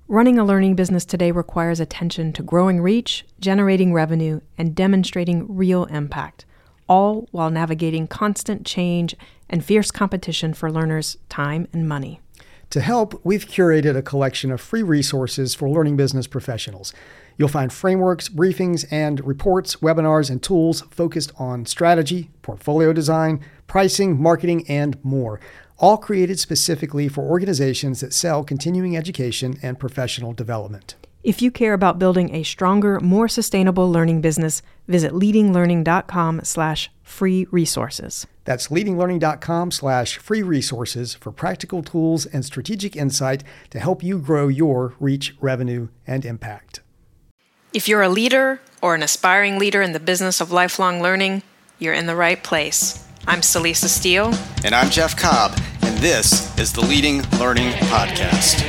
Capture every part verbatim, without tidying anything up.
Running a learning business today requires attention to growing reach, generating revenue, and demonstrating real impact, all while navigating constant change and fierce competition for learners' time and money. To help, we've curated a collection of free resources for learning business professionals. You'll find frameworks, briefings, and reports, webinars, and tools focused on strategy, portfolio design, pricing, marketing, and more, all created specifically for organizations that sell continuing education and professional development. If you care about building a stronger, more sustainable learning business, visit leadinglearning.com slash free resources. That's leadinglearning.com slash free resources for practical tools and strategic insight to help you grow your reach, revenue, and impact. If you're a leader or an aspiring leader in the business of lifelong learning, you're in the right place. I'm Celisa Steele. And I'm Jeff Cobb, and this is the Leading Learning Podcast.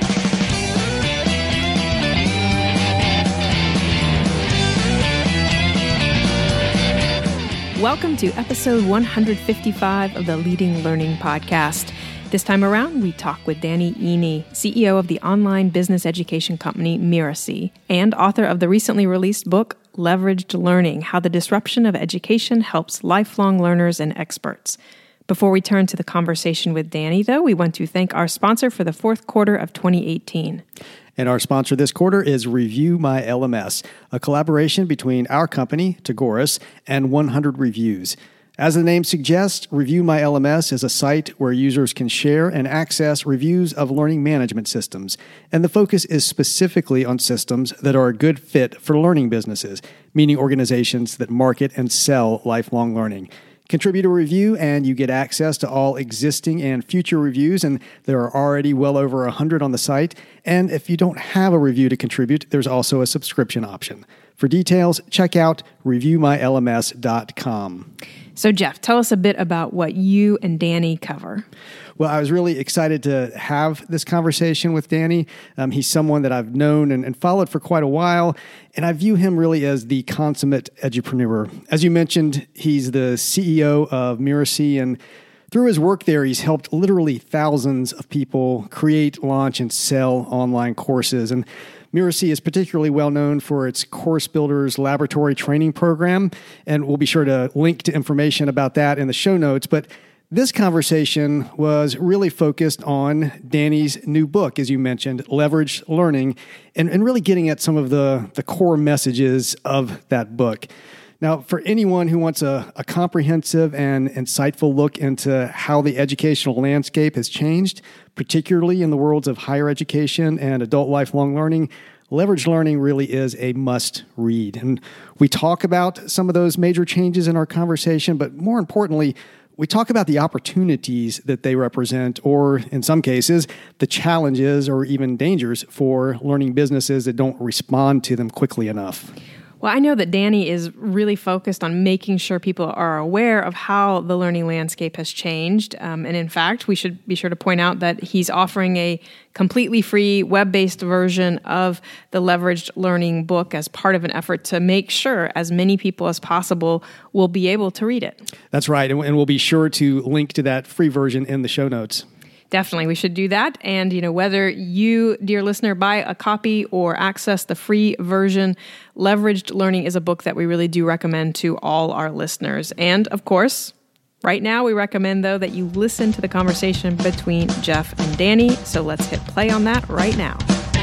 Welcome to episode one hundred fifty-five of the Leading Learning Podcast. This time around, we talk with Danny Iny, C E O of the online business education company Mirasee, and author of the recently released book, Leveraged Learning: How the Disruption of Education Helps Lifelong Learners and Experts. Before we turn to the conversation with Danny, though, we want to thank our sponsor for the fourth quarter of twenty eighteen. And our sponsor this quarter is Review My L M S, a collaboration between our company, Tagoras, and one hundred Reviews. As the name suggests, Review My L M S is a site where users can share and access reviews of learning management systems, and the focus is specifically on systems that are a good fit for learning businesses, meaning organizations that market and sell lifelong learning. Contribute a review and you get access to all existing and future reviews, and there are already well over one hundred on the site. And if you don't have a review to contribute, there's also a subscription option. For details, check out review my L M S dot com. So Jeff, tell us a bit about what you and Danny cover. Well, I was really excited to have this conversation with Danny. Um, he's someone that I've known and, and followed for quite a while, and I view him really as the consummate edupreneur. As you mentioned, he's the C E O of Mirasee, and through his work there, he's helped literally thousands of people create, launch, and sell online courses. And Mirasee is particularly well known for its Course Builders Laboratory Training Program, and we'll be sure to link to information about that in the show notes. But this conversation was really focused on Danny's new book, as you mentioned, Leveraged Learning, and, and really getting at some of the, the core messages of that book. Now, for anyone who wants a, a comprehensive and insightful look into how the educational landscape has changed, particularly in the worlds of higher education and adult lifelong learning, Leveraged Learning really is a must-read. And we talk about some of those major changes in our conversation, but more importantly, we talk about the opportunities that they represent, or in some cases, the challenges or even dangers for learning businesses that don't respond to them quickly enough. Well, I know that Danny is really focused on making sure people are aware of how the learning landscape has changed. Um, and in fact, we should be sure to point out that he's offering a completely free web-based version of the Leveraged Learning book as part of an effort to make sure as many people as possible will be able to read it. That's right. And we'll be sure to link to that free version in the show notes. Definitely, we should do that. And, you know, whether you, dear listener, buy a copy or access the free version, Leveraged Learning is a book that we really do recommend to all our listeners. And, of course, right now we recommend, though, that you listen to the conversation between Jeff and Danny. So let's hit play on that right now.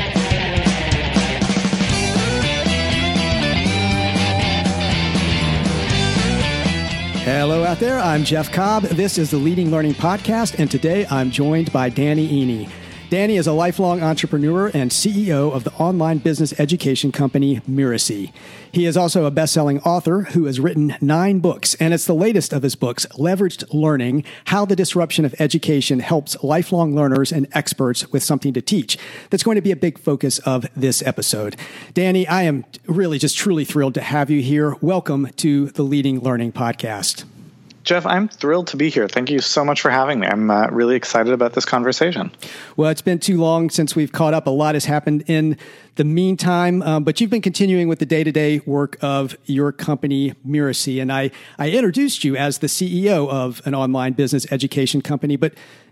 Hello out there, I'm Jeff Cobb. This is the Leading Learning Podcast, and today I'm joined by Danny Iny. Danny is a lifelong entrepreneur and C E O of the online business education company Mirasee. He is also a best-selling author who has written nine books, and it's the latest of his books, Leveraged Learning: How the Disruption of Education Helps Lifelong Learners and Experts with Something to Teach. That's going to be a big focus of this episode. Danny, I am really just truly thrilled to have you here. Welcome to the Leading Learning Podcast. Jeff, I'm thrilled to be here. Thank you so much for having me. I'm uh, really excited about this conversation. Well, it's been too long since we've caught up. A lot has happened in the meantime, um, but you've been continuing with the day-to-day work of your company, Mirasee, and I, I introduced you as the C E O of an online business education company, but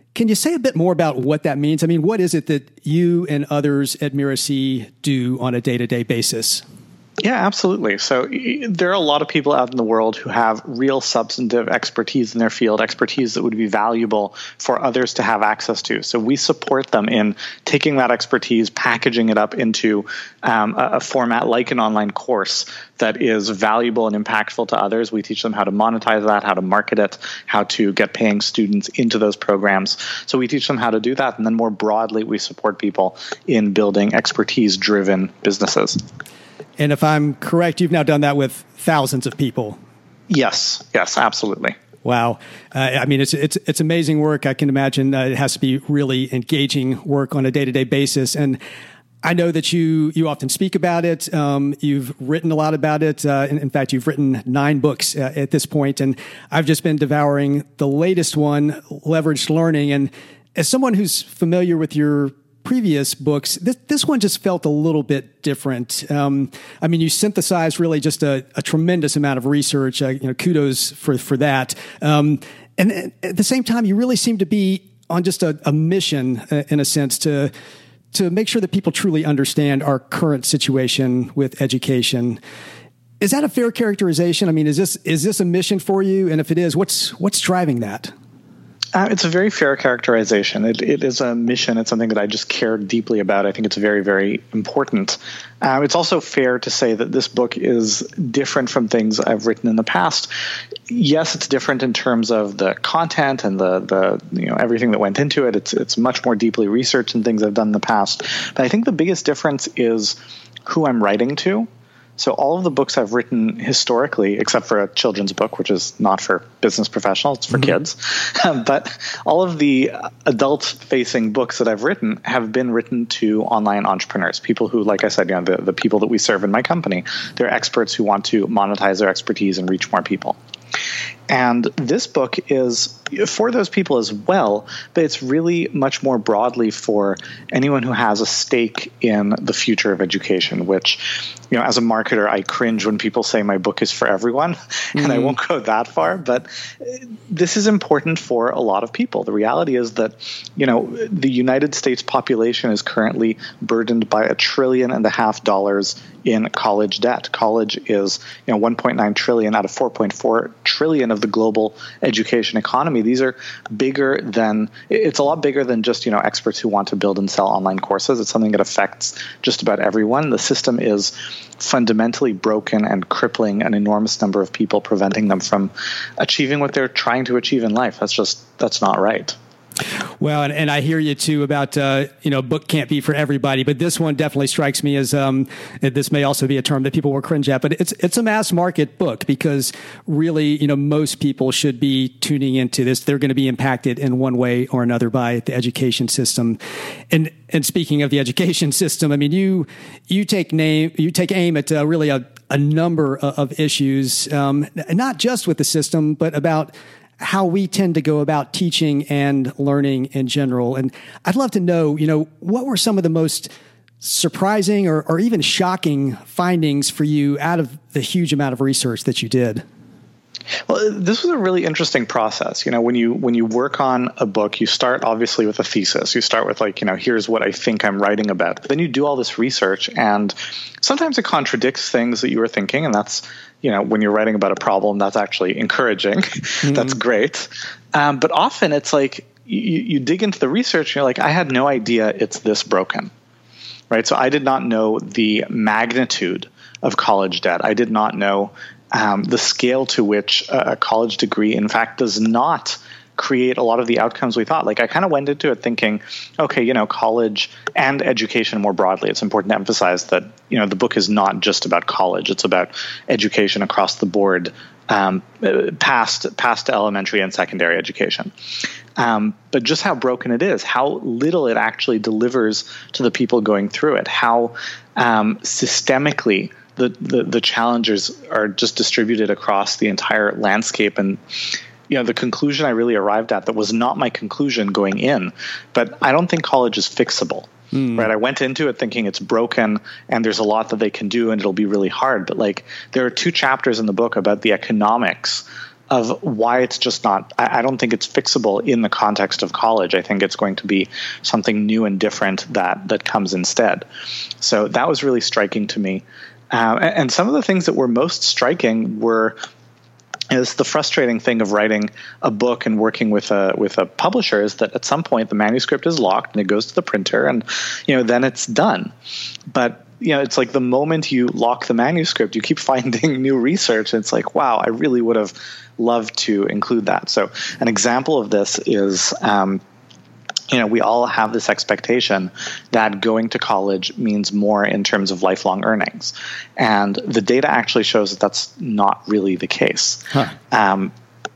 Can you say a bit more about what that means? I mean, what is it that you and others at Mirasee do on a day-to-day basis? Yeah, absolutely. So there are a lot of people out in the world who have real substantive expertise in their field, expertise that would be valuable for others to have access to. So we support them in taking that expertise, packaging it up into um, a, a format like an online course that is valuable and impactful to others. We teach them how to monetize that, how to market it, how to get paying students into those programs. So we teach them how to do that. And then more broadly, we support people in building expertise-driven businesses. And if I'm correct, you've now done that with thousands of people. Yes, yes, absolutely. Wow. Uh, I mean, it's it's it's amazing work. I can imagine uh, it has to be really engaging work on a day-to-day basis. And I know that you you often speak about it. Um, you've written a lot about it. Uh, in, in fact, you've written nine books uh, at this point. And I've just been devouring the latest one, Leveraged Learning. And as someone who's familiar with your previous books, this, this one just felt a little bit different. Um, I mean, you synthesized really just a, a tremendous amount of research. Uh, you know, kudos for for that. Um, and at the same time, you really seem to be on just a, a mission, uh, in a sense, to to make sure that people truly understand our current situation with education. Is that a fair characterization? I mean, is this is this a mission for you? And if it is, what's what's driving that? Uh, it's a very fair characterization. It, it is a mission. It's something that I just care deeply about. I think it's very, very important. Uh, it's also fair to say that this book is different from things I've written in the past. Yes, it's different in terms of the content and the the you know everything that went into it. It's it's much more deeply researched than things I've done in the past. But I think the biggest difference is who I'm writing to. So all of the books I've written historically, except for a children's book, which is not for business professionals, it's for mm-hmm. kids. But all of the adult-facing books that I've written have been written to online entrepreneurs, people who, like I said, you know, the, the people that we serve in my company, they're experts who want to monetize their expertise and reach more people. And this book is for those people as well, but it's really much more broadly for anyone who has a stake in the future of education, which, you know, as a marketer, I cringe when people say my book is for everyone, mm-hmm. and I won't go that far, but this is important for a lot of people. The reality is that, you know, the United States population is currently burdened by a trillion and a half dollars in college debt. College is, you know, one point nine trillion out of four point four trillion of the global education economy. These are bigger than, it's a lot bigger than just, you know, experts who want to build and sell online courses. It's something that affects just about everyone. The system is fundamentally broken and crippling an enormous number of people, preventing them from achieving what they're trying to achieve in life. That's just, that's not right. Well, and, and I hear you too about, uh, you know, book can't be for everybody, but this one definitely strikes me as, um, this may also be a term that people will cringe at, but it's, it's a mass market book because really, you know, most people should be tuning into this. They're going to be impacted in one way or another by the education system. And, and speaking of the education system, I mean, you, you take name, you take aim at uh, really a, a number of, of issues, um, not just with the system, but about how we tend to go about teaching and learning in general. And I'd love to know, you know, what were some of the most surprising or, or even shocking findings for you out of the huge amount of research that you did? Well, this was a really interesting process. You know, when you when you work on a book, you start obviously with a thesis. You start with like, you know, here's what I think I'm writing about. But then you do all this research, and sometimes it contradicts things that you were thinking, and that's, you know, when you're writing about a problem, that's actually encouraging. Mm-hmm. That's great. Um, but often it's like you, you dig into the research and you're like, I had no idea it's this broken, right? So I did not know the magnitude of college debt. I did not know um, the scale to which a college degree, in fact, does not create a lot of the outcomes we thought. Like I kind of went into it thinking, okay, you know, college and education more broadly. It's important to emphasize that, you know, the book is not just about college. It's about education across the board, um, past past elementary and secondary education. Um, but just how broken it is, how little it actually delivers to the people going through it, how um, systemically the, the the challenges are just distributed across the entire landscape. And you know, the conclusion I really arrived at that was not my conclusion going in, but I don't think college is fixable, mm. right? I went into it thinking it's broken and there's a lot that they can do and it'll be really hard. But like, there are two chapters in the book about the economics of why it's just not, I, I don't think it's fixable in the context of college. I think it's going to be something new and different that, that comes instead. So that was really striking to me. Uh, and, and some of the things that were most striking were is the frustrating thing of writing a book and working with a with a publisher is that at some point the manuscript is locked and it goes to the printer and you know then it's done. But you know it's like the moment you lock the manuscript, you keep finding new research and it's like, wow, I really would have loved to include that. So an example of this is um, you know, we all have this expectation that going to college means more in terms of lifelong earnings. And the data actually shows that that's not really the case. Huh. Um,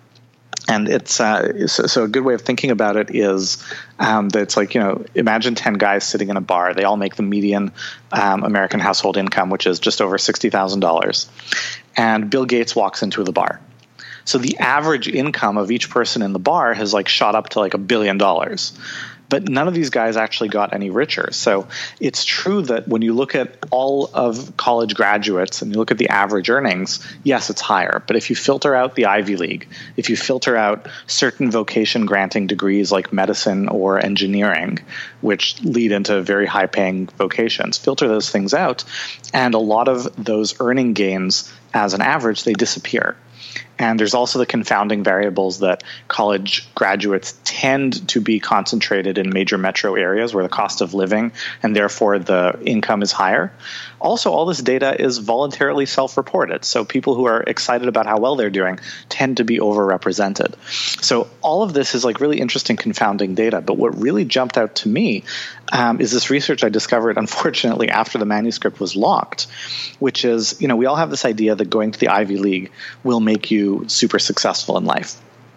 and it's uh, so, so a good way of thinking about it is um, that it's like, you know, imagine ten guys sitting in a bar. They all make the median um, American household income, which is just over sixty thousand dollars. And Bill Gates walks into the bar. So the average income of each person in the bar has like shot up to like a billion dollars. But none of these guys actually got any richer. So it's true that when you look at all of college graduates and you look at the average earnings, yes, it's higher. But if you filter out the Ivy League, if you filter out certain vocation granting degrees like medicine or engineering, which lead into very high paying vocations, filter those things out, and a lot of those earning gains as an average, they disappear. And there's also the confounding variables that college graduates tend to be concentrated in major metro areas where the cost of living and therefore the income is higher. Also, all this data is voluntarily self-reported. So people who are excited about how well they're doing tend to be overrepresented. So all of this is like really interesting confounding data. But what really jumped out to me um, is this research I discovered, unfortunately, after the manuscript was locked, which is, you know, we all have this idea that going to the Ivy League will make you super successful in life.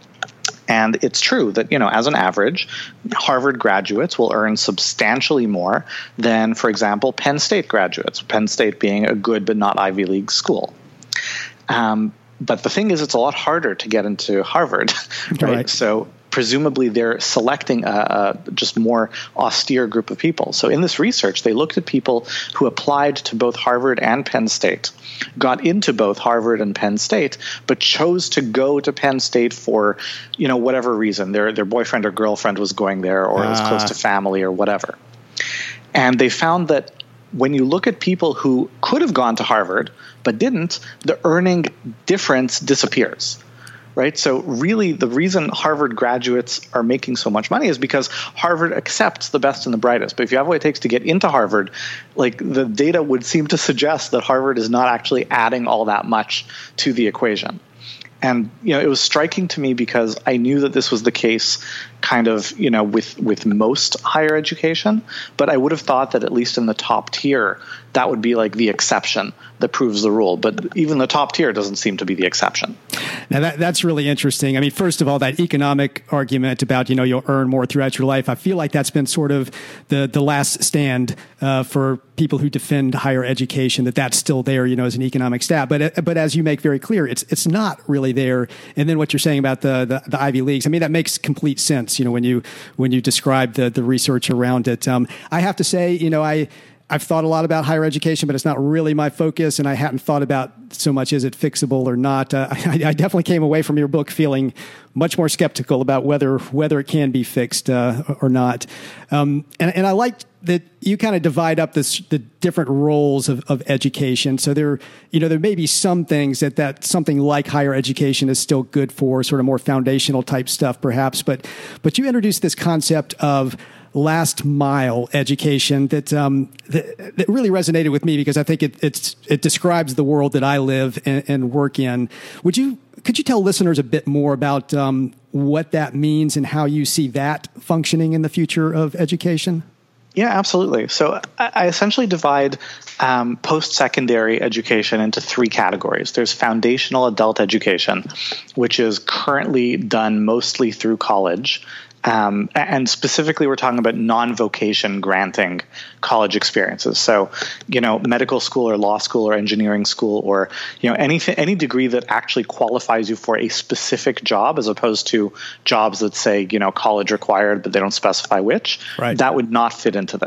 And it's true that, you know, as an average, Harvard graduates will earn substantially more than, for example, Penn State graduates, Penn State being a good but not Ivy League school. Um, but the thing is, it's a lot harder to get into Harvard, right? right. So presumably they're selecting a, a just more austere group of people. So in this research, they looked at people who applied to both Harvard and Penn State, got into both Harvard and Penn State, but chose to go to Penn State for, you know, whatever reason. Their their boyfriend or girlfriend was going there, or uh. it was close to family or whatever. And they found that when you look at people who could have gone to Harvard but didn't, the earning difference disappears. Right. So really, the reason Harvard graduates are making so much money is because Harvard accepts the best and the brightest. But if you have what it takes to get into Harvard, like the data would seem to suggest that Harvard is not actually adding all that much to the equation. And, you know, it was striking to me because I knew that this was the case kind of, you know, with, with most higher education. But I would have thought that at least in the top tier, that would be like the exception that proves the rule. But even the top tier doesn't seem to be the exception. Now, that, that's really interesting. I mean, first of all, that economic argument about, you know, you'll earn more throughout your life, I feel like that's been sort of the, the last stand uh, for people who defend higher education, that that's still there, you know, as an economic stat. But but as you make very clear, it's it's not really there. And then what you're saying about the, the, the Ivy Leagues, I mean, that makes complete sense, you know, when you when you describe the, the research around it. Um, I have to say, you know, I... I've thought a lot about higher education, but it's not really my focus, and I hadn't thought about so much, is it fixable or not. Uh, I, I definitely came away from your book feeling much more skeptical about whether whether it can be fixed uh, or not. Um, and, and I liked that you kind of divide up this, the different roles of, of education. So there, you know, there may be some things that, that something like higher education is still good for, sort of more foundational type stuff, perhaps. But but you introduced this concept of last mile education that, um, that that really resonated with me, because I think it it's it describes the world that I live and, and work in. Would you could you tell listeners a bit more about um, what that means and how you see that functioning in the future of education? Yeah, absolutely. So I essentially divide um, post-secondary education into three categories. There's foundational adult education, which is currently done mostly through college. Um, and specifically, we're talking about non-vocation granting college experiences. So, you know, medical school or law school or engineering school, or, you know, anything, any degree that actually qualifies you for a specific job, as opposed to jobs that say, you know, college required, but they don't specify which, right. That would not fit into this.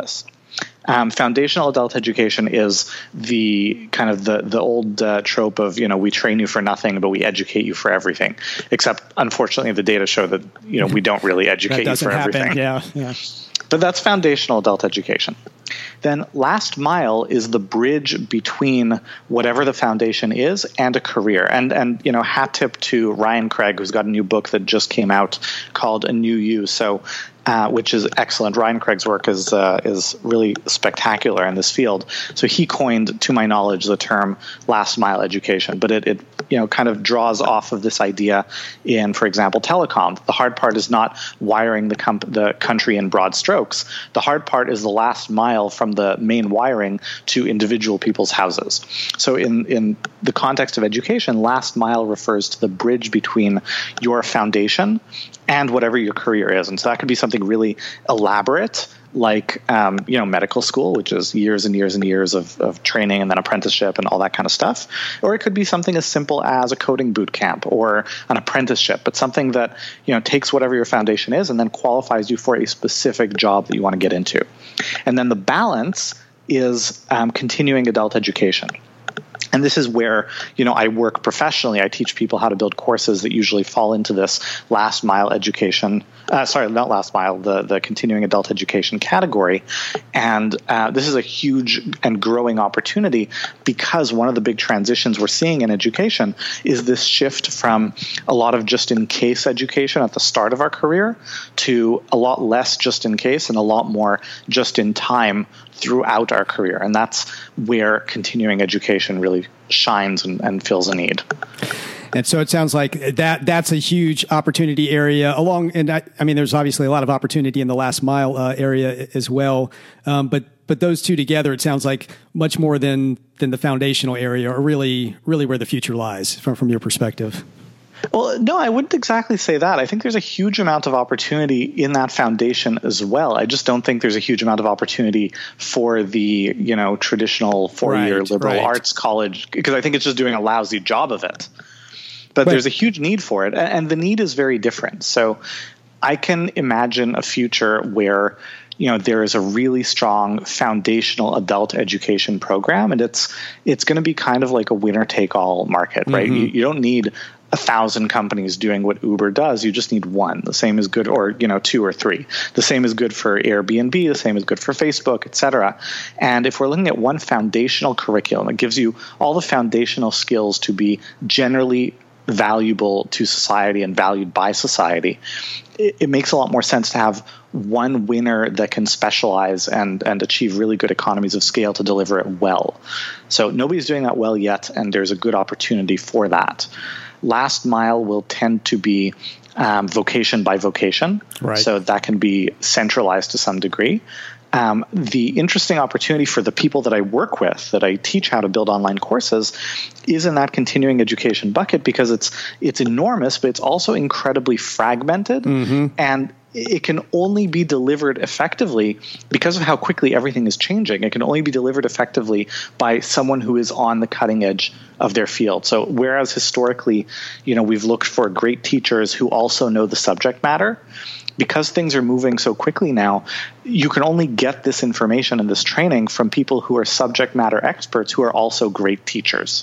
Um, foundational adult education is the kind of the the old uh, trope of, you know, we train you for nothing, but we educate you for everything. Except, unfortunately, the data show that, you know, we don't really educate you for happen. everything. Yeah, yeah. But that's foundational adult education. Then last mile is the bridge between whatever the foundation is and a career. And, and you know, hat tip to Ryan Craig, who's got a new book that just came out called A New You. So, uh, which is excellent. Ryan Craig's work is uh, is really spectacular in this field. So he coined, to my knowledge, the term last mile education. But it, it you know kind of draws off of this idea in, for example, telecom. The hard part is not wiring the comp- the country in broad strokes. The hard part is the last mile from the main wiring to individual people's houses. So in in the context of education, last mile refers to the bridge between your foundation and whatever your career is. And so that could be something really elaborate, like um, you know, medical school, which is years and years and years of, of training and then apprenticeship and all that kind of stuff. Or it could be something as simple as a coding boot camp or an apprenticeship, but something that, you know, takes whatever your foundation is and then qualifies you for a specific job that you want to get into. And then the balance is um, continuing adult education. And this is where, you know, I work professionally. I teach people how to build courses that usually fall into this last mile education. Uh, sorry, not last mile, the, the continuing adult education category. And uh, this is a huge and growing opportunity because one of the big transitions we're seeing in education is this shift from a lot of just-in-case education at the start of our career to a lot less just-in-case and a lot more just-in-time throughout our career. And that's where continuing education really shines and, and fills a need. And so it sounds like that that's a huge opportunity area along. And I, I mean, there's obviously a lot of opportunity in the last mile uh, area as well. Um, but but those two together, it sounds like much more than than the foundational area, or really really where the future lies from from your perspective. Well, no, I wouldn't exactly say that. I think there's a huge amount of opportunity in that foundation as well. I just don't think there's a huge amount of opportunity for the, you know, traditional four-year right, liberal right. arts college, because I think it's just doing a lousy job of it. But right. there's a huge need for it, and the need is very different. So I can imagine a future where, you know, there is a really strong foundational adult education program, and it's it's going to be kind of like a winner-take-all market, right? Mm-hmm. You, you don't need a thousand companies doing what Uber does. You just need one. The same is good, or, you know, two or three. The same is good for Airbnb. The same is good for Facebook, et cetera. And if we're looking at one foundational curriculum, it gives you all the foundational skills to be generally valuable to society and valued by society. It, it makes a lot more sense to have one winner that can specialize and, and achieve really good economies of scale to deliver it well. So nobody's doing that well yet, and there's a good opportunity for that. Last mile will tend to be um, vocation by vocation. Right. So that can be centralized to some degree. Um, the interesting opportunity for the people that I work with, that I teach how to build online courses, is in that continuing education bucket, because it's it's enormous, but it's also incredibly fragmented, mm-hmm. and it can only be delivered effectively because of how quickly everything is changing. It can only be delivered effectively by someone who is on the cutting edge of their field. So whereas historically, you know, we've looked for great teachers who also know the subject matter, because things are moving so quickly now, you can only get this information and this training from people who are subject matter experts who are also great teachers.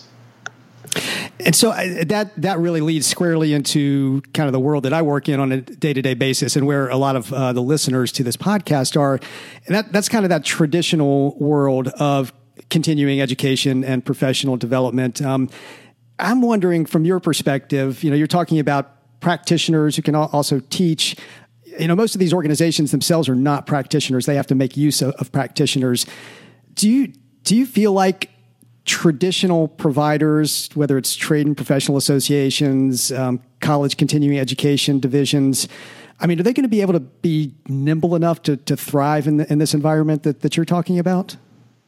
And so uh, that that really leads squarely into kind of the world that I work in on a day-to-day basis, and where a lot of uh, the listeners to this podcast are. And that that's kind of that traditional world of continuing education and professional development. Um, I'm wondering, from your perspective, you know, you're talking about practitioners who can also teach. You know, most of these organizations themselves are not practitioners. They have to make use of, of practitioners. Do you do you feel like traditional providers, whether it's trade and professional associations, um, college continuing education divisions, I mean, are they going to be able to be nimble enough to to thrive in the, in this environment that, that you're talking about?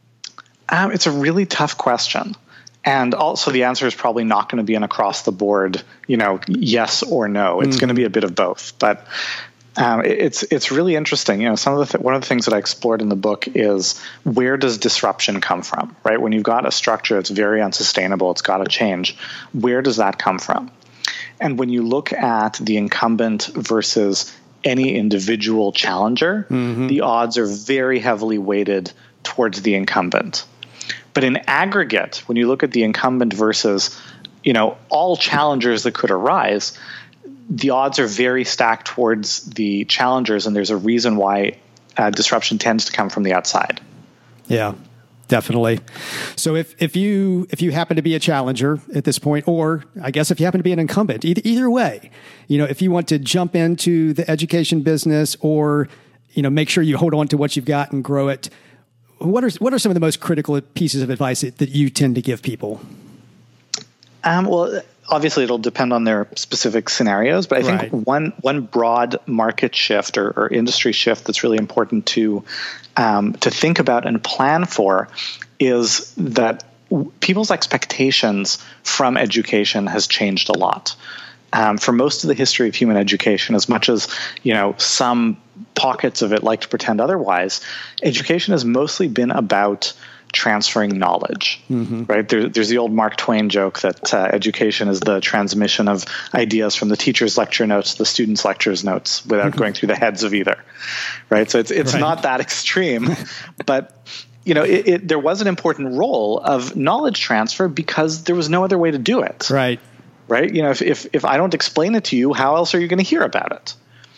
Um, it's a really tough question. And also the answer is probably not going to be an across the board, you know, yes or no. It's mm-hmm. going to be a bit of both. But Um, it's it's really interesting. You know, some of the th- one of the things that I explored in the book is, where does disruption come from, right? When you've got a structure that's very unsustainable, it's got to change. Where does that come from? And when you look at the incumbent versus any individual challenger, mm-hmm. the odds are very heavily weighted towards the incumbent. But in aggregate, when you look at the incumbent versus, you know, all challengers that could arise, the odds are very stacked towards the challengers, and there's a reason why uh, disruption tends to come from the outside. Yeah, definitely. So if if you if you happen to be a challenger at this point, or I guess if you happen to be an incumbent, either, either way, you know, if you want to jump into the education business, or, you know, make sure you hold on to what you've got and grow it, what are what are some of the most critical pieces of advice that, that you tend to give people? Um, well, obviously, it'll depend on their specific scenarios, but I think right. one one broad market shift or, or industry shift that's really important to um, to think about and plan for is that w- people's expectations from education has changed a lot. Um, for most of the history of human education, as much as, you know, some pockets of it like to pretend otherwise, education has mostly been about transferring knowledge, mm-hmm. right? There, there's the old Mark Twain joke that uh, education is the transmission of ideas from the teacher's lecture notes to the student's lecture's notes without going through the heads of either, right? So it's it's right. not that extreme, but you know, it, it, there was an important role of knowledge transfer because there was no other way to do it, right? Right? You know, if if if I don't explain it to you, how else are you going to hear about it?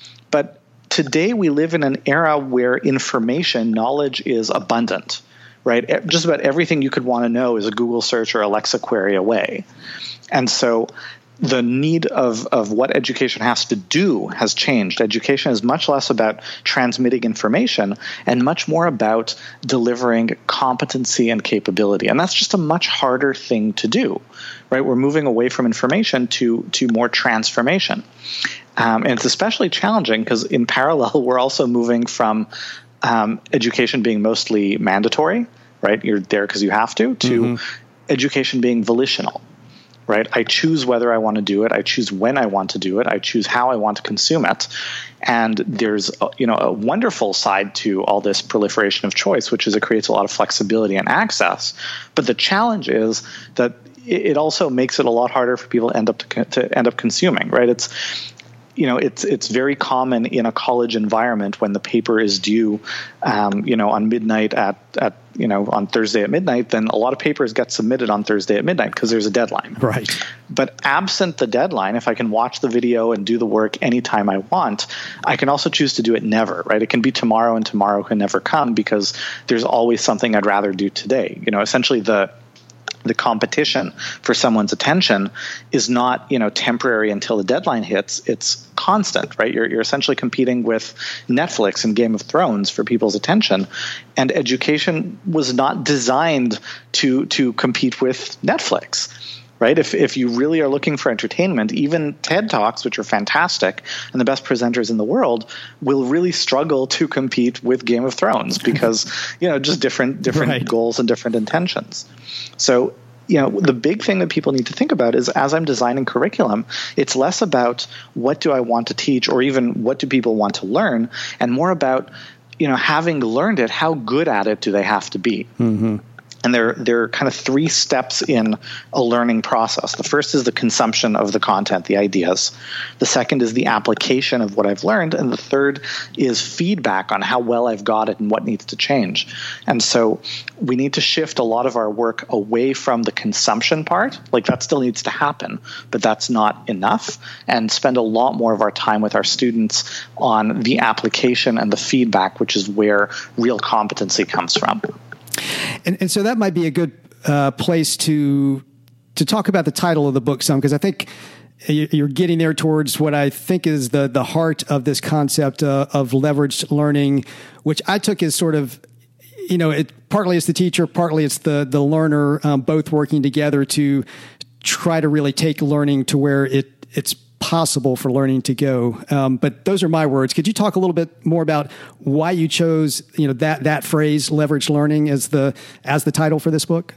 But today we live in an era where information, knowledge is abundant. Right? Just about everything you could want to know is a Google search or Alexa query away. And so the need of, of what education has to do has changed. Education is much less about transmitting information and much more about delivering competency and capability. And that's just a much harder thing to do, right? We're moving away from information to, to more transformation. Um, and it's especially challenging because in parallel, we're also moving from Um, education being mostly mandatory, right? You're there because you have to, to mm-hmm. education being volitional, right? I choose whether I want to do it. I choose when I want to do it. I choose how I want to consume it. And there's, a, you know, a wonderful side to all this proliferation of choice, which is it creates a lot of flexibility and access. But the challenge is that it also makes it a lot harder for people to end up to, to end up consuming, right? It's You know, it's it's very common in a college environment when the paper is due, um, you know, on midnight at, at, you know, on Thursday at midnight, then a lot of papers get submitted on Thursday at midnight because there's a deadline. Right. But absent the deadline, if I can watch the video and do the work anytime I want, I can also choose to do it never, right? It can be tomorrow and tomorrow can never come because there's always something I'd rather do today. You know, essentially the the competition for someone's attention is not, you know, temporary until the deadline hits. It's constant, right? You're, you're essentially competing with Netflix and Game of Thrones for people's attention. And education was not designed to, to compete with Netflix, right? If, if you really are looking for entertainment, even TED Talks, which are fantastic and the best presenters in the world, will really struggle to compete with Game of Thrones because, you know, just different, different right. goals and different intentions. So, you know, the big thing that people need to think about is as I'm designing curriculum, it's less about what do I want to teach or even what do people want to learn, and more about, you know, having learned it, how good at it do they have to be? Mm-hmm. And there, there are kind of three steps in a learning process. The first is the consumption of the content, the ideas. The second is the application of what I've learned. And the third is feedback on how well I've got it and what needs to change. And so we need to shift a lot of our work away from the consumption part. Like that still needs to happen, but that's not enough. And spend a lot more of our time with our students on the application and the feedback, which is where real competency comes from. And, and so that might be a good uh, place to to talk about the title of the book some, because I think you're getting there towards what I think is the the heart of this concept uh, of leveraged learning, which I took as sort of, you know, it partly it's the teacher, partly it's the the learner, um, both working together to try to really take learning to where it it's possible for learning to go. Um, but those are my words. Could you talk a little bit more about why you chose, you know, that that phrase, leverage learning, as the as the title for this book?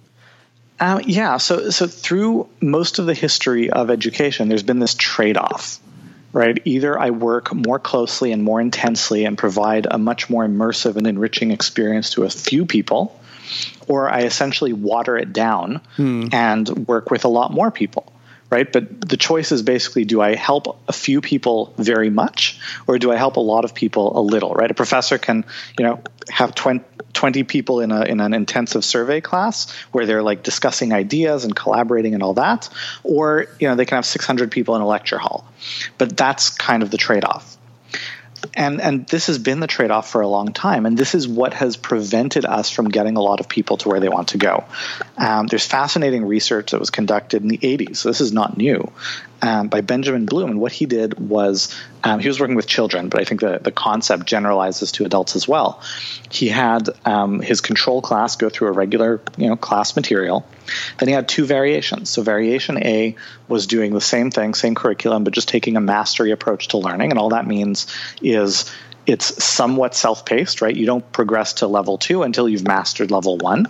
Uh, yeah. So so through most of the history of education, there's been this trade-off, right? Either I work more closely and more intensely and provide a much more immersive and enriching experience to a few people, or I essentially water it down hmm. and work with a lot more people. right? But the choice is basically, do I help a few people very much, or do I help a lot of people a little, right? A professor can, you know, have twenty people in a in an intensive survey class where they're like discussing ideas and collaborating and all that, or, you know, they can have six hundred people in a lecture hall. But that's kind of the trade-off. And and this has been the trade-off for a long time, and this is what has prevented us from getting a lot of people to where they want to go. Um, there's fascinating research that was conducted in the eighties, so this is not new, um, by Benjamin Bloom. And what he did was, um, he was working with children, but I think the, the concept generalizes to adults as well. He had um, his control class go through a regular, you know, class material. Then he had two variations. So variation A was doing the same thing, same curriculum, but just taking a mastery approach to learning. And all that means is it's somewhat self-paced, right? You don't progress to level two until you've mastered level one.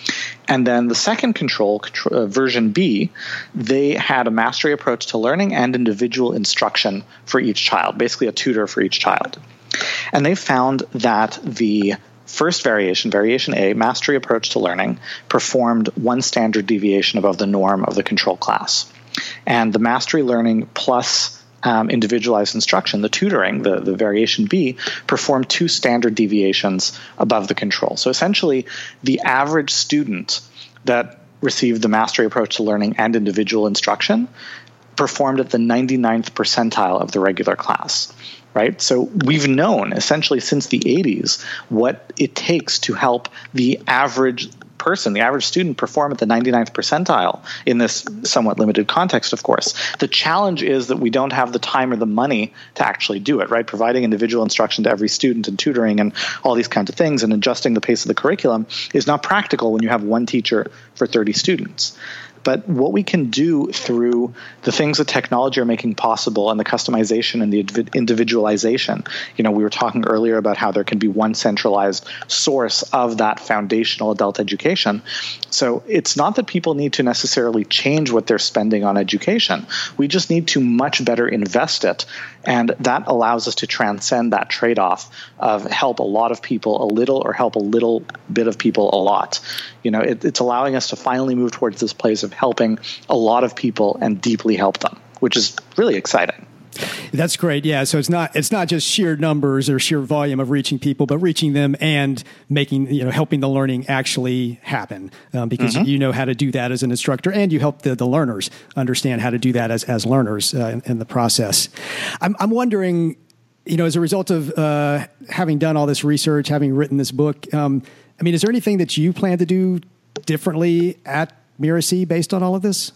And then the second control, uh, version B, they had a mastery approach to learning and individual instruction for each child, basically a tutor for each child. And they found that the first variation, variation A, mastery approach to learning, performed one standard deviation above the norm of the control class. And the mastery learning plus um, individualized instruction, the tutoring, the, the variation B, performed two standard deviations above the control. So essentially, the average student that received the mastery approach to learning and individual instruction performed at the ninety-ninth percentile of the regular class. Right? So we've known essentially since the eighties what it takes to help the average person, the average student, perform at the ninety-ninth percentile in this somewhat limited context, of course. The challenge is that we don't have the time or the money to actually do it, right? Providing individual instruction to every student and tutoring and all these kinds of things and adjusting the pace of the curriculum is not practical when you have one teacher for thirty students. But what we can do through the things that technology are making possible and the customization and the individualization, you know, we were talking earlier about how there can be one centralized source of that foundational adult education. So it's not that people need to necessarily change what they're spending on education. We just need to much better invest it. And that allows us to transcend that trade-off of help a lot of people a little or help a little bit of people a lot. You know, it, it's allowing us to finally move towards this place of helping a lot of people and deeply help them, which is really exciting. That's great. Yeah. So it's not it's not just sheer numbers or sheer volume of reaching people, but reaching them and making, you know, helping the learning actually happen, um, because mm-hmm. you know how to do that as an instructor, and you help the, the learners understand how to do that as as learners uh, in, in the process. I'm, I'm wondering, you know, as a result of uh, having done all this research, having written this book, um, I mean, is there anything that you plan to do differently at Mirasee based on all of this?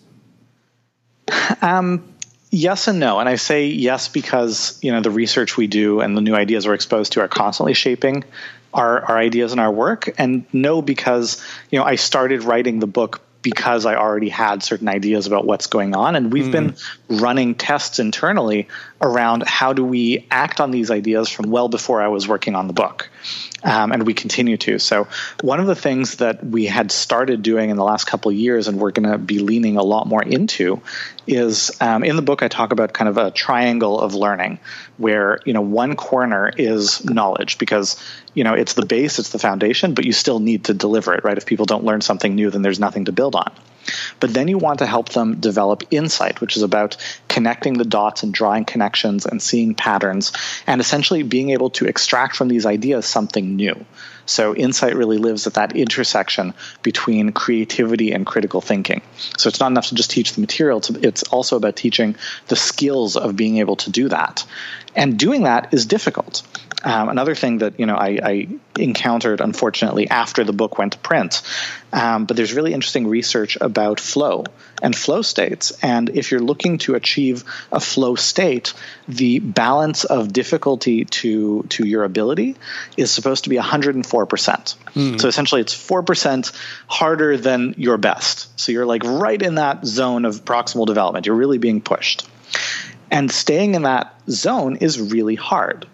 Um. Yes and no. And I say yes because, you know, the research we do and the new ideas we're exposed to are constantly shaping our, our ideas and our work. And no, because, you know, I started writing the book because I already had certain ideas about what's going on. And we've mm. been running tests internally around how do we act on these ideas from well before I was working on the book. Um, and we continue to. So one of the things that we had started doing in the last couple of years, and we're going to be leaning a lot more into, is um, in the book I talk about kind of a triangle of learning where, you know, one corner is knowledge because, you know, it's the base, it's the foundation, but you still need to deliver it, right? If people don't learn something new, then there's nothing to build on. But then you want to help them develop insight, which is about connecting the dots and drawing connections and seeing patterns and essentially being able to extract from these ideas something new. So insight really lives at that intersection between creativity and critical thinking. So it's not enough to just teach the material. It's also about teaching the skills of being able to do that. And doing that is difficult. Um, another thing that, you know, I, I encountered, unfortunately, after the book went to print, um, but there's really interesting research about flow and flow states. And if you're looking to achieve a flow state, the balance of difficulty to, to your ability is supposed to be one hundred four percent. Mm. So essentially, it's four percent harder than your best. So you're like right in that zone of proximal development. You're really being pushed. And staying in that zone is really hard.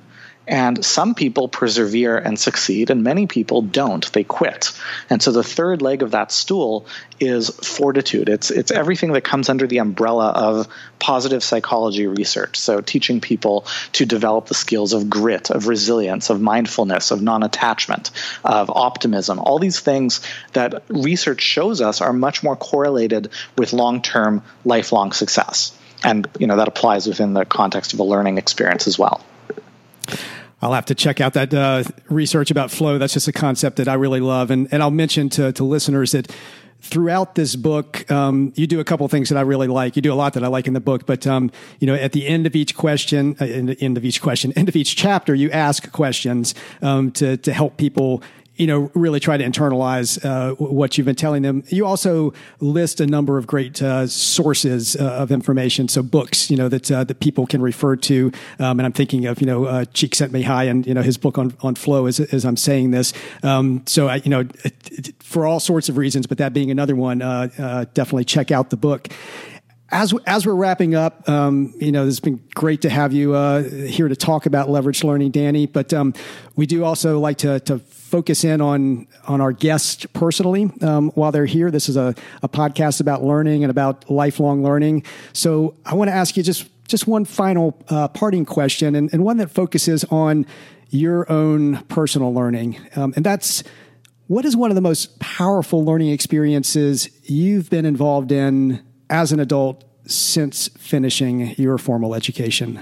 And some people persevere and succeed, and many people don't. They quit. And so the third leg of that stool is fortitude. It's it's everything that comes under the umbrella of positive psychology research. So teaching people to develop the skills of grit, of resilience, of mindfulness, of non-attachment, of optimism. All these things that research shows us are much more correlated with long-term, lifelong success. And you know that applies within the context of a learning experience as well. I'll have to check out that uh, research about flow. That's just a concept that I really love. And, and I'll mention to, to listeners that throughout this book, um, you do a couple of things that I really like. You do a lot that I like in the book, but, um, you know, at the end of each question, uh, in the end of each question, end of each chapter, you ask questions, um, to, to help people, you know, really try to internalize uh, what you've been telling them. You also list a number of great uh, sources uh, of information, so books, you know, that uh, that people can refer to. Um, and I'm thinking of, you know, uh, Csikszentmihalyi and, you know, his book on on flow as as I'm saying this. Um, so, I, you know, it, it, for all sorts of reasons, but that being another one, uh, uh, definitely check out the book. As as we're wrapping up, um, you know, it's been great to have you uh, here to talk about leveraged learning, Danny. But um, we do also like to to focus in on on our guests personally um, while they're here. This is a, a podcast about learning and about lifelong learning. So I want to ask you just just one final uh, parting question, and, and one that focuses on your own personal learning, um, and that's, what is one of the most powerful learning experiences you've been involved in as an adult since finishing your formal education?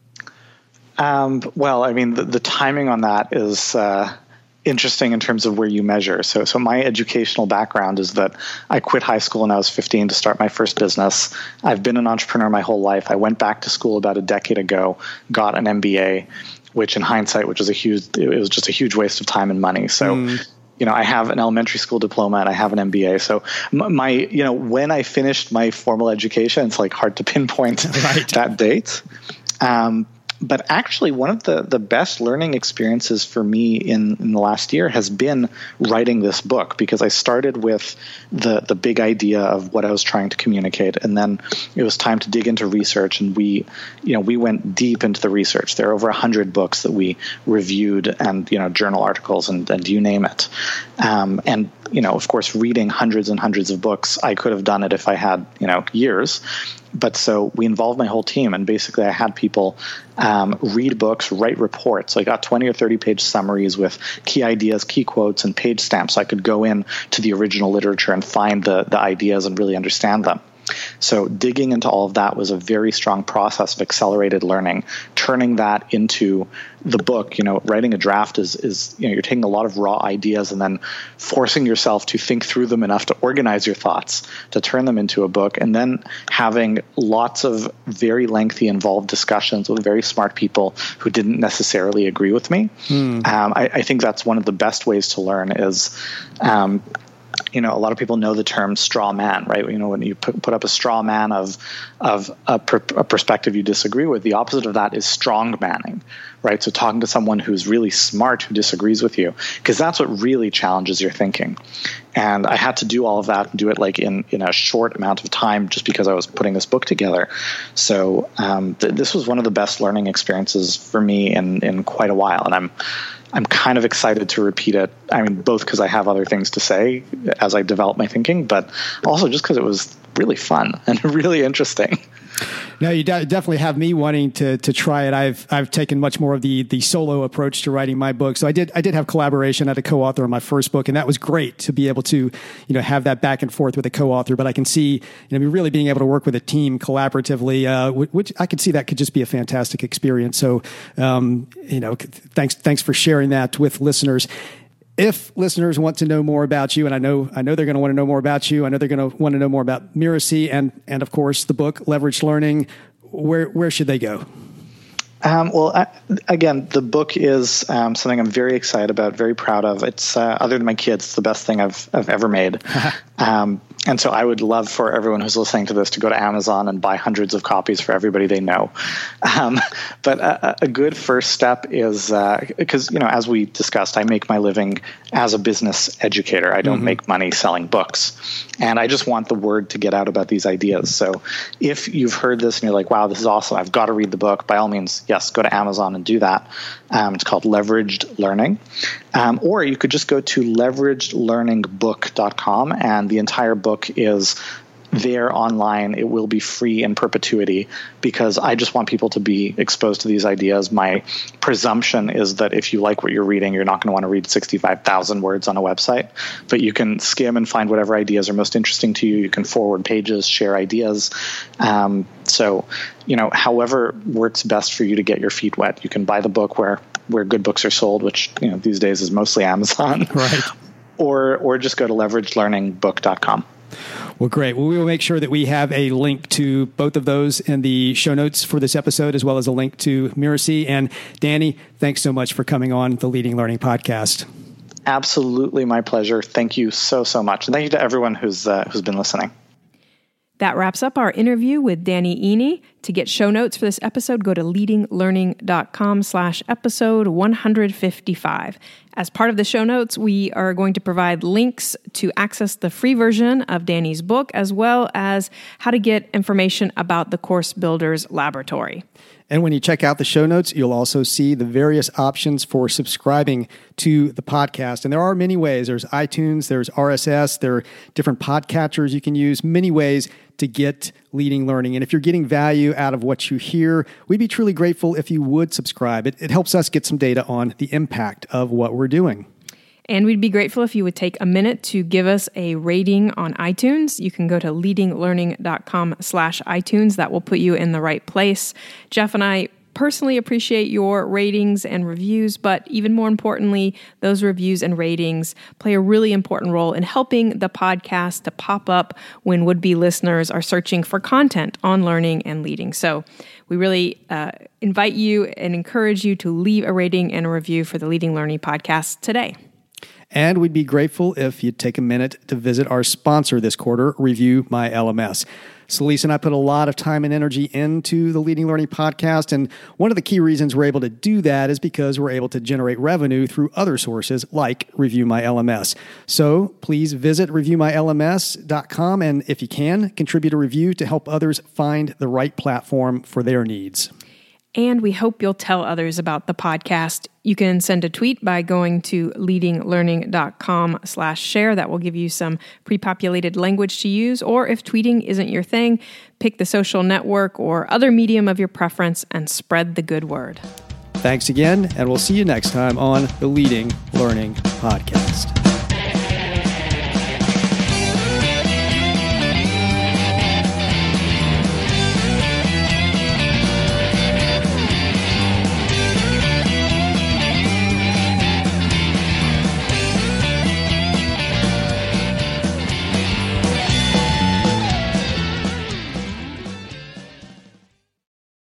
Um, well, I mean, the, the timing on that is uh, interesting in terms of where you measure. So, so my educational background is that I quit high school when I was fifteen to start my first business. I've been an entrepreneur my whole life. I went back to school about a decade ago, got an M B A, which in hindsight, which was a huge, it was just a huge waste of time and money. So. Mm. You know, I have an elementary school diploma and I have an M B A. So my, you know, when I finished my formal education, it's like hard to pinpoint right. that date. Um, but actually, one of the, the best learning experiences for me in, in the last year has been writing this book, because I started with the, the big idea of what I was trying to communicate. And then it was time to dig into research. And we, you know, we went deep into the research. There are over a hundred books that we reviewed, and, you know, journal articles and, and you name it. Um, and, you know, of course, reading hundreds and hundreds of books, I could have done it if I had, you know, years. But so we involved my whole team, and basically I had people um, read books, write reports. So I got twenty or thirty page summaries with key ideas, key quotes, and page stamps. So I could go in to the original literature and find the, the ideas and really understand them. So digging into all of that was a very strong process of accelerated learning, turning that into the book. You know, writing a draft is, is, you know, you're taking a lot of raw ideas and then forcing yourself to think through them enough to organize your thoughts, to turn them into a book, and then having lots of very lengthy, involved discussions with very smart people who didn't necessarily agree with me. Hmm. Um, I, I think that's one of the best ways to learn is, um, you know, a lot of people know the term straw man, right? You know, when you put, put up a straw man of of a, per, a perspective you disagree with, the opposite of that is strong manning, right? So talking to someone who's really smart who disagrees with you, because that's what really challenges your thinking. And I had to do all of that and do it like in, in a short amount of time just because I was putting this book together. So um, th- this was one of the best learning experiences for me in, in quite a while. And I'm I'm kind of excited to repeat it. I mean, both because I have other things to say as I develop my thinking, but also just because it was really fun and really interesting. No, you de- definitely have me wanting to to try it. I've I've taken much more of the the solo approach to writing my book. So I did I did have collaboration. I had a co-author on my first book, and that was great to be able to, you know, have that back and forth with a co-author. But I can see, you know, really being able to work with a team collaboratively, uh, which I could see that could just be a fantastic experience. So, um, you know, thanks thanks for sharing that with listeners. If listeners want to know more about you, and I know I know they're going to want to know more about you, I know they're going to want to know more about Mirasee and and of course the book Leveraged Learning, where where should they go? Um, well, I, again, the book is um, something I'm very excited about, very proud of. It's uh, other than my kids, it's the best thing I've I've ever made. um, and so I would love for everyone who's listening to this to go to Amazon and buy hundreds of copies for everybody they know. Um, but a, a good first step is because, uh, you know, as we discussed, I make my living as a business educator. I don't mm-hmm. make money selling books. And I just want the word to get out about these ideas. So if you've heard this and you're like, wow, this is awesome, I've got to read the book, by all means, yes, go to Amazon and do that. Um, it's called Leveraged Learning. Um, or you could just go to leveraged learning book dot com, and the entire book is there online. It will be free in perpetuity because I just want people to be exposed to these ideas. My presumption is that if you like what you're reading, you're not going to want to read sixty-five thousand words on a website, but you can skim and find whatever ideas are most interesting to you. You can forward pages, share ideas. Um, so, you know, however works best for you to get your feet wet. You can buy the book where, where good books are sold, which, you know, these days is mostly Amazon. Right. or, or just go to leveraged learning book dot com. Well, great. Well, we will make sure that we have a link to both of those in the show notes for this episode, as well as a link to Mirasee. And Danny, thanks so much for coming on the Leading Learning Podcast. Absolutely my pleasure. Thank you so, so much. And thank you to everyone who's uh, who's been listening. That wraps up our interview with Danny Iny. To get show notes for this episode, go to leadinglearning.com slash episode 155. As part of the show notes, we are going to provide links to access the free version of Danny's book, as well as how to get information about the Course Builders Laboratory. And when you check out the show notes, you'll also see the various options for subscribing to the podcast. And there are many ways. There's iTunes, there's R S S, there are different podcatchers you can use, many ways to get Leading Learning. And if you're getting value out of what you hear, we'd be truly grateful if you would subscribe. It, it helps us get some data on the impact of what we're doing. And we'd be grateful if you would take a minute to give us a rating on iTunes. You can go to leadinglearning.com slash iTunes. That will put you in the right place. Jeff and I personally appreciate your ratings and reviews, but even more importantly, those reviews and ratings play a really important role in helping the podcast to pop up when would-be listeners are searching for content on learning and leading. So we really uh, invite you and encourage you to leave a rating and a review for the Leading Learning Podcast today. And we'd be grateful if you'd take a minute to visit our sponsor this quarter, Review My L M S. Celise and I put a lot of time and energy into the Leading Learning Podcast, and one of the key reasons we're able to do that is because we're able to generate revenue through other sources like Review My L M S. So please visit review my L M S dot com, and if you can, contribute a review to help others find the right platform for their needs. And we hope you'll tell others about the podcast. You can send a tweet by going to leadinglearning.com slash share. That will give you some pre-populated language to use. Or if tweeting isn't your thing, pick the social network or other medium of your preference and spread the good word. Thanks again, and we'll see you next time on the Leading Learning Podcast.